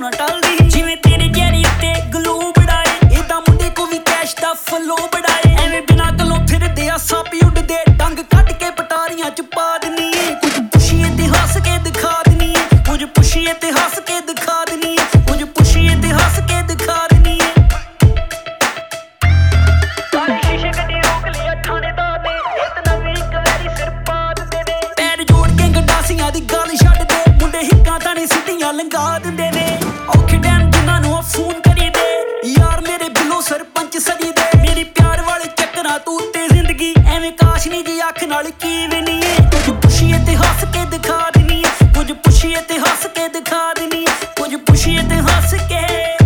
ਨਾ ਟਲਦੀ ਜਿਵੇਂ ਤੇਰੇ ਚਿਹਰੇ ਉੱਤੇ ਗਲੋ ਬੜਾਏ ਇਦਾਂ ਮੁੰਡੇ ਕੋ ਵੀ ਕੈਸ਼ ਦਾ ਫਲੋ ਬੜਾਏ ਐਵੇਂ ਬਿਨਾਂ ਗੱਲੋਂ ਫਿਰਦੇ ਆ ਸੱਪ ਉੱਡਦੇ ਡੰਗ ਕੱਢ ਕੇ ਪਟਾਰੀਆਂ ਚ ਪਾ ਦਿੰਨੀ ਏ ਕੁਝ ਪੁੱਛੀਏ ਤੇ ਹੱਸ ਕੇ ਦਿਖਾ ਦਿੰਨੀ ਏ ਕੁਝ ਪੁੱਛੀਏ ਤੇ ਹੱਸ ਕੇ ਦਿਖਾ ਦਿੰਨੀ ਏ ਕੁਝ ਪੁੱਛੀਏ ਤੇ ਹੱਸ ਕੇ ਦਿਖਾ ਦਿੰਨੀ ਏ ਸਾਰੇ ਸ਼ੀਸ਼ੇ ਕੱਢੀ ਰੋਕ ਲਿਆ ਥਾਣੇਦਾਰ ਨੇ ਇਤਨਾ ਵੀ ਇੱਕ ਵਾਰੀ ਸਿਰ ਪਾ ਦਿੰਦੇ ਨੇ ਪੈਰ ਜੋੜ ਕੇ ਗੰਡਾਸੀਆਂ ਦੀ ਗੱਲ ਛੱਡ ਦੇ ਮੁੰਡੇ ਹਿੱਕਾਂ ਤਾਣੇ ਸਿੱਧੀਆਂ ਲੰਘਾ ਦਿੰਦੇ ਨੇ ਔਖੇ ਟਾਈਮ ਜਿਨ੍ਹਾਂ ਨੂੰ ਫੋਨ ਕਰੀਦੇ ਯਾਰ ਮੇਰੇ ਬਿੱਲੋ ਸਰਪੰਚ ਸਜੀ ਦੇ ਮੇਰੀ ਪਿਆਰ ਵਾਲੇ ਚੱਕਰਾਂ ਤੂੰ ਉੱਤੇ ਜ਼ਿੰਦਗੀ ਐਵੇਂ ਕਾਸ਼ ਨੀ ਜੀ ਅੱਖ ਨਾਲ ਕੀ ਵੀ ਨਹੀਂ ਏ ਕੁਝ ਪੁੱਛੀਏ ਤੇ ਹੱਸ ਕੇ ਦਿਖਾ ਦਿੰਨੀ ਏ ਕੁਝ ਪੁੱਛੀਏ ਤੇ ਹੱਸ ਕੇ ਦਿਖਾ ਦਿੰਨੀ ਏ ਕੁਝ ਪੁੱਛੀਏ ਤੇ ਹੱਸ ਕੇ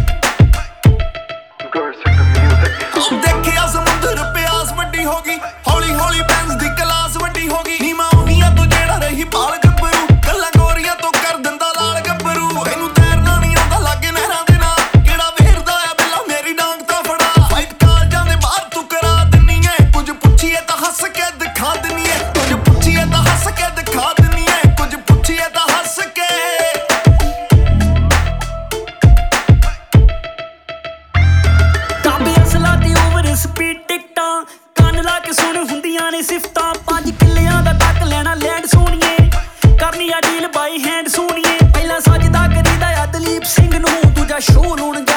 ਦੇਖਿਆ ਸਮੁੰਦਰ ਪਿਆਸ ਵੱਡੀ ਹੋ ਗਈ ਹੌਲੀ ਹੌਲੀ ਪੈਂਸ ਦੀ ਕਲਾਸ ਵੱਡੀ ਹੋ ਗਈ ਨੀਮਾ ਉਹਨੀਆਂ ਤੋਂ ਜਿਹੜਾ ਰਹੀ ਬਾਲ ਗੱਭਰੂ ਗੱਲਾਂ ਗੋਰੀਆਂ ਤੋਂ ਕਰ ਦਿੰਦਾ ਲਾਲ ਗੱਭਰੂ ਇਹਨੂੰ ਤੈਰਨਾ ਨਹੀਂ ਆਉਂਦਾ ਲਾਗੇ ਨਹਿਰਾਂ ਦੇ ਨਾਲ ਕਿਹੜਾ ਵੇਰਦਾ ਆ ਬਿੱਲਾ ਮੇਰੀ ਡਾਂਗ ਤਾਂ ਫੜਾ ਫਾਈਟ ਕਾਲਜਾਂ ਦੇ ਬਾਹਰ ਤੂੰ ਕਰਾ ਦਿੰਨੀ ਏ ਕੁਝ ਪੁੱਛੀਏ ਤਾਂ ਹੱਸ ਕੇ ਦਿਖਾ ਦਿੰਨੀ ਏ ਕੁਝ ਪੁੱਛੀਏ ਤਾਂ ਹੱਸ ਕੇ ਦਿਖਾ ਦਿੰਨੀ ਏ ਕੁਝ ਪੁੱਛੀਏ ਤਾਂ ਹੱਸ ਕੇ ਤਾਬੇ ਅਸਲਾ ਤੇ ਓਵਰ ਸਪੀਡ ਟਿਕਟਾਂ ਕੰਨ ਲਾ ਕੇ ਸੁਣ ਹੁੰਦੀਆਂ ਨੇ ਸਿਫਤਾਂ 5 ਕਿੱਲਿਆਂ ਦਾ ਟੱਕ ਲੈਣਾ ਲੈਂਡ ਸੋਣੀਏ ਕਰਨੀ ਆ ਡੀਲ ਬਾਈ ਹੈਂਡ ਸੋਣੀਏ ਪਹਿਲਾਂ ਸੱਜਦਾ ਕਰੀਦਾ ਆ ਦਲੀਪ ਸਿੰਘ ਨੂੰ ਦੂਜਾ ਸ਼ੋਅ ਲਾਉਣ